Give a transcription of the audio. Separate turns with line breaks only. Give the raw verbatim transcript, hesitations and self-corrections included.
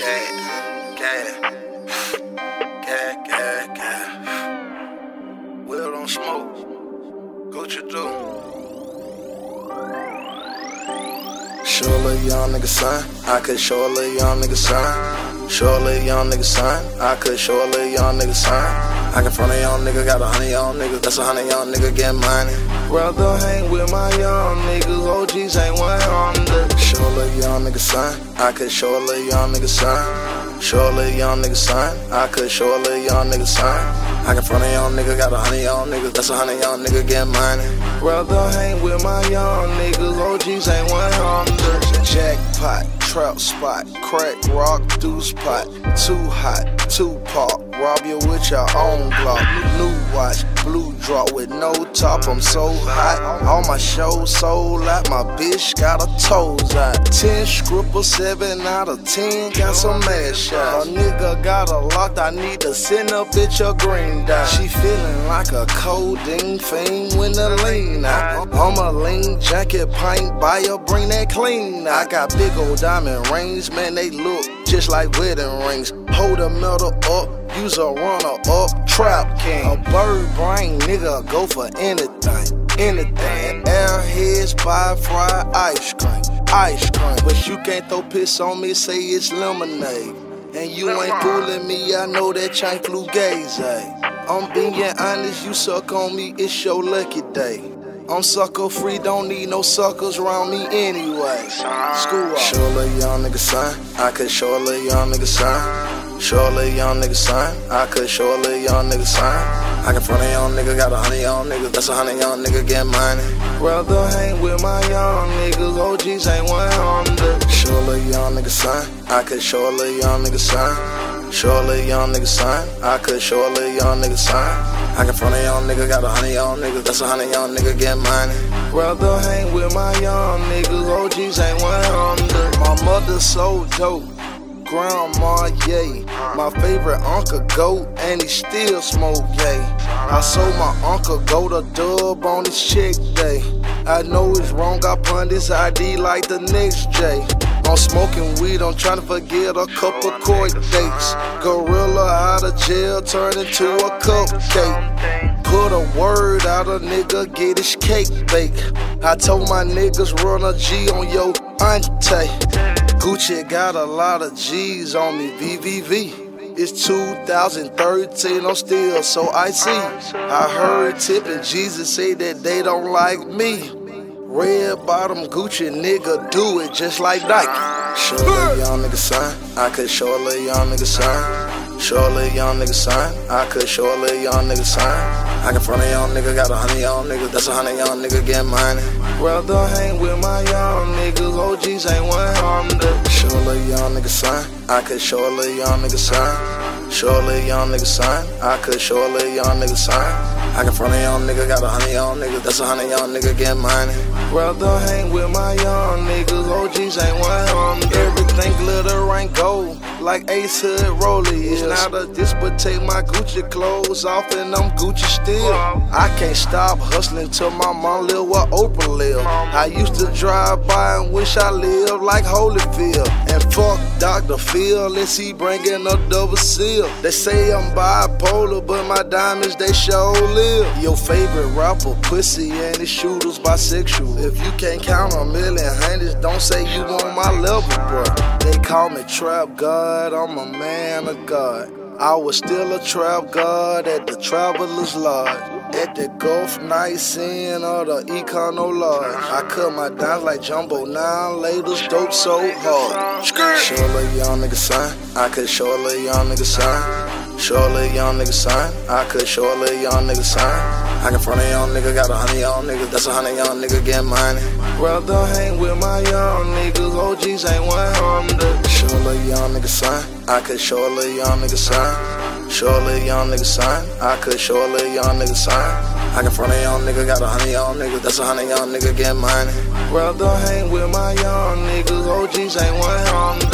cat, cat, cat, cat, cat. Will don't smoke, Gucci do. Show a little young nigga sign, I could show a little young nigga sign. Show a little young nigga sign, I could show a little young nigga sign. I can front a young nigga, got a hundred young niggas, that's a hundred young nigga get money. Rather hang with my young niggas, O Gs ain't one hundred. Show a little young nigga sign, I could show a little young nigga sign. Show a little young nigga sign, I could show a little young nigga sign. I can front a young nigga, got a hundred young niggas, that's a hundred young nigga get money. Rather hang with my young niggas, O Gs ain't one hundred. Jackpot, trap spot, crack rock, deuce pot, too hot, too pop. Rob you with your own Glock. New watch, blue drop with no top. I'm so hot. All my shows sold out. My bitch got her toes out. Ten scribbles, seven out of ten. Got some ass shots. A nigga got her locked. I need to send a bitch a green dot. She feeling like a codeine fiend when the lean out. I'm a lean jacket, pint buyer, bring that clean out. I got big old diamond rings, man. They look just like wedding rings. Hold the metal up. Use a runner up, trap king. A bird brain nigga go for anything, anything. Airheads buy fried ice cream, ice cream. But you can't throw piss on me, say it's lemonade. And you ain't fooling me, I know that chain flew gaze. I'm being honest, you suck on me, it's your lucky day. I'm sucker free, don't need no suckers around me anyway. School out. Show a little young nigga sign, I could show a little young nigga sign. Show a little young nigga sign, I could show a little young nigga sign. I can front a young nigga, got a hundred young niggas, that's a hundred young nigga get money. Rather hang with my young niggas, O Gs ain't one hundred. Show a little young nigga sign, I could show a little young nigga sign. Show a little young nigga sign, I could show a little young nigga sign. I can front a young nigga, got a hundred young niggas, that's a hundred young nigga get money. Rather hang with my young niggas, O Gs ain't one hundred. My mother so dope, grandma yay. My favorite uncle goat, and he still smoke yay. I saw my uncle go to dub on his check day. I know it's wrong, I pun this I D like the next J. I'm smoking weed, I'm trying to forget a couple court dates. Gorilla out of jail, turn into a cupcake. Put a word out, a nigga get his cake baked. I told my niggas run a G on your auntie. Gucci got a lot of G's on me, V V V. It's two thousand thirteen, I'm still so icy. I heard Tip and Jesus say that they don't like me. Red bottom Gucci nigga do it just like Nike. Show a little young nigga sign, I could show a little young nigga sign. Show a little young nigga sign, I could show a little young nigga sign. I can front a young nigga, got a hundred young niggas, that's a hundred young nigga get money. Rather hang with my young niggas, O Gs ain't one hundred. Show a little young nigga sign, I could show a little young nigga sign. Show a little young nigga sign, I could show a little young nigga sign. I can front a young nigga, got a hundred young niggas, that's a hundred young nigga get money. Rather hang with my young niggas, O Gs ain't one hundred. Everything glitter ain't gold, like Ace Hood Rollie. It's not a diss, but take my Gucci clothes off and I'm Gucci still. I can't stop hustling till my mom live where Oprah live. I used to drive by and wish I lived like Holyfield. And fuck Doctor Phil, let's see bringing a double seal. They say I'm bipolar, but my diamonds, they sure live. Your favorite rapper, pussy, and his shooters bisexual. If you can't count a million hundreds, don't say you on my level, bro. They call me Trap God, I'm a man of God. I was still a trap god at the Travelers Lodge, at the Gulf Nights Inn or the Econo Lodge. I cut my dimes like Jumbo nine laters, dope so hard. Show a little young nigga sign, I could show a little young nigga sign. Show a little young nigga sign, I could show a little young nigga sign. I can front a young nigga, got a hundred young niggas, that's a hundred young nigga get money. Rather hang with my young niggas, O Gs ain't one hundred. Show a little young nigga sign, I could show a little young nigga sign. Show a little young nigga sign, I could show a little young nigga sign. I can front a young nigga, got a hundred young niggas, that's a hundred young nigga get money. Rather hang with my young niggas, O Gs ain't one hundred.